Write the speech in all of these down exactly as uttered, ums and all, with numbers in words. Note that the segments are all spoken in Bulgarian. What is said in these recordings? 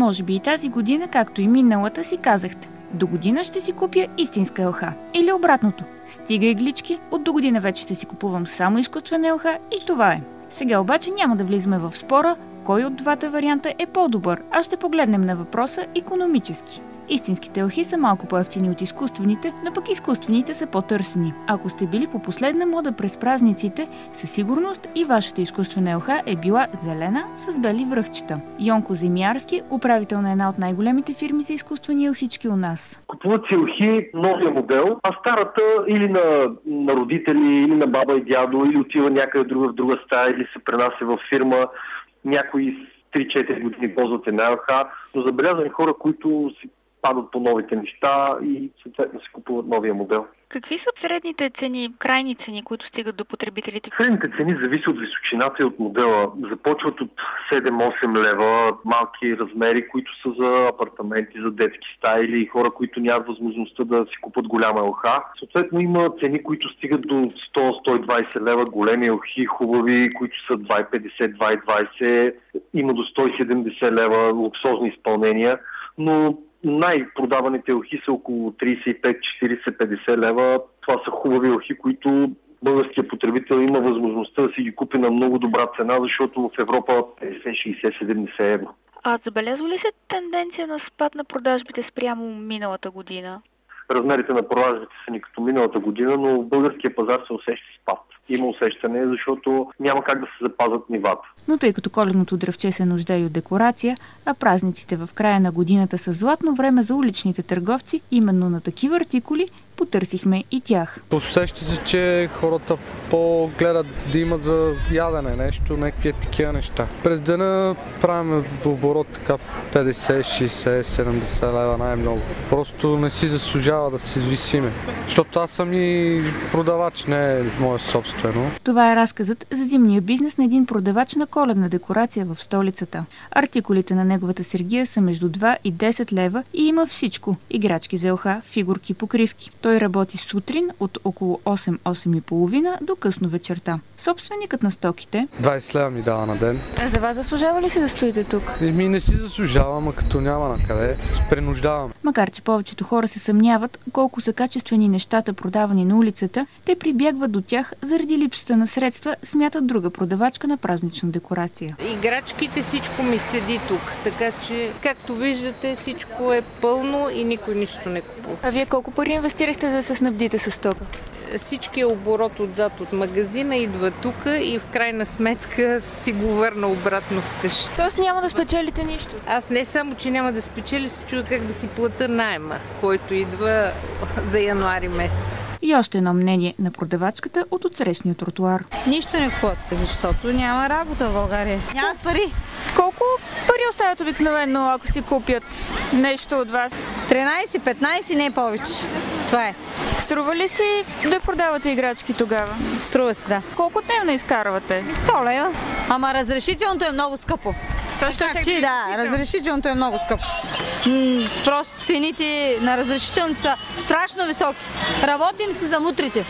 Може би и тази година, както и миналата, си казахте: до година ще си купя истинска елха. Или обратното: стига иглички, от до година вече ще си купувам само изкуствена елха и това е. Сега обаче няма да влизаме в спора кой от двата варианта е по-добър, а ще погледнем на въпроса икономически. Истинските елхи са малко по-евтини от изкуствените, но пък изкуствените са по-търсени. Ако сте били по последна мода през празниците, със сигурност и вашата изкуствена елха е била зелена с бели връхчета. Йонко Земярски, управител на една от най-големите фирми за изкуствени елхички у нас. Купуват си елхи новия модел, а старата или на, на родители, или на баба и дядо, или отива някъде друга в друга стая, или се пренася във фирма. Някои три-четири години ползват една елха, но забелязваме хора, които си падат по новите неща и съответно се купуват новия модел. Какви са средните цени, крайни цени, които стигат до потребителите? Средните цени зависят от височината и от модела. Започват от седем-осем лева, малки размери, които са за апартаменти, за детски стаи или хора, които нямат възможността да си купат голяма елха. Съответно има цени, които стигат до сто до сто и двайсет лева, големи елхи, хубави, които са два и петдесет, два и двайсет, има до сто и седемдесет лева луксозни изпълнения, но най-продаваните елхи са около трийсет и пет, четирийсет, петдесет лева. Това са хубави елхи, които българският потребител има възможността да си ги купи на много добра цена, защото в Европа петдесет, шейсет, седемдесет евро. А забелязва ли се тенденция на спад на продажбите спрямо миналата година? Размерите на продажбите са ни като миналата година, но в българския пазар се усеща спад. Има усещане, защото няма как да се запазят нивата. Но тъй като коледното дръвче се нуждае от декорация, а празниците в края на годината са златно време за уличните търговци, именно на такива артикули потърсихме и тях. Усеща се, че хората по-гледат да имат за ядене нещо, някакви такива неща. През дена правим оборот така петдесет, шейсет, седемдесет лева най-много. Просто не си заслужава да се висиме. Защото аз съм и продавач, не е мое собствено. Това е разказът за зимния бизнес на един продавач на коледна декорация в столицата. Артикулите на неговата сергия са между два и десет лева и има всичко: играчки за елха, фигурки, покривки. Той работи сутрин от около осем-осем и половина до късно вечерта. Собственикът на стоките двайсет лева ми дава на ден. А за вас заслужава ли се да стоите тук? Ми не си заслужава, ама като няма на къде, принуждавам. Макар че повечето хора се съмняват колко са качествени нещата, продавани на улицата, те прибягват до тях заради липсата на средства, смятат друга продавачка на празнична декорация. Играчките, всичко ми седи тук, така че, както виждате, всичко е пълно и никой нищо не купува. А вие колко пари инвестирахте, за да се снабдите с стока? Всичкият оборот отзад от магазина идва тук и в крайна сметка си го върна обратно вкъщи. Тоест няма да спечелите нищо? Аз не само, че няма да спечеля, се чудя как да си плата найема, който идва за януари месец. И още едно мнение на продавачката от отсрещния тротуар. Нищо не купуват, защото няма работа в България. Нямат пари. Колко пари оставят обикновено, ако си купят нещо от вас? тринайсет-петнайсет, не повече. Това е. Струва ли си да продавате играчки тогава? Струва се, да. Колко дневно изкарвате? сто лева. Ама разрешителното е много скъпо. Точно така че да, разрешителното е много скъпо. М- просто цените на разрешителните са страшно високи. Работим се за мутрите.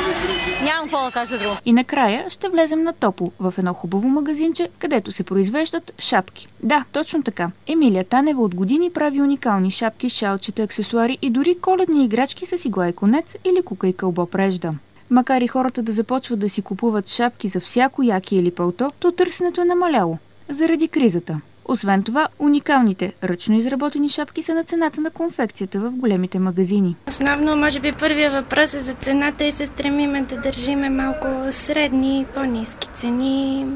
Нямам какво да кажа друго. И накрая ще влезем на топло в едно хубаво магазинче, където се произвеждат шапки. Да, точно така. Емилия Танева от години прави уникални шапки, шалчета, аксесуари и дори коледни играчки с игла и конец или кука и кълбо прежда. Макар и хората да започват да си купуват шапки за всяко яки или пълто, то търсенето е намаляло заради кризата. Освен това, уникалните ръчно изработени шапки са на цената на конфекцията в големите магазини. Основно, може би, първия въпрос е за цената и се стремиме да държиме малко средни, по-ниски цени.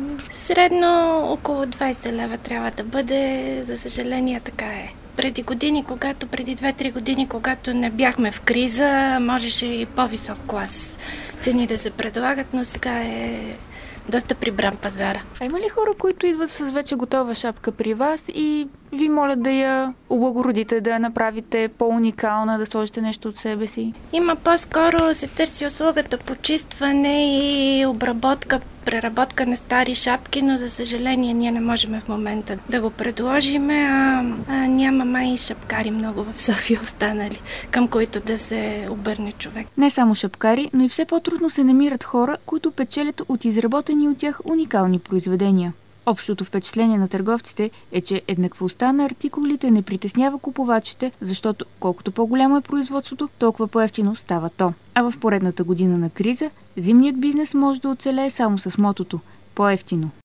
Средно около двайсет лева трябва да бъде, за съжаление така е. Преди години, когато, преди две-три години, когато не бяхме в криза, можеше и по-висок клас цени да се предлагат, но сега е доста прибран пазара. А има ли хора, които идват с вече готова шапка при вас и ви молят да я облагородите, да я направите по-уникална, да сложите нещо от себе си? Има, по-скоро се търси услугата почистване и обработка, преработка на стари шапки, но за съжаление ние не можем в момента да го предложим, а, а няма май шапкари много в София останали, към които да се обърне човек. Не само шапкари, но и все по-трудно се намират хора, които печелят от изработени от тях уникални произведения. Общото впечатление на търговците е, че еднаквостта на артикулите не притеснява купувачите, защото колкото по-голямо е производството, толкова по-евтино става то. А в поредната година на криза, зимният бизнес може да оцелее само с мотото – по-евтино.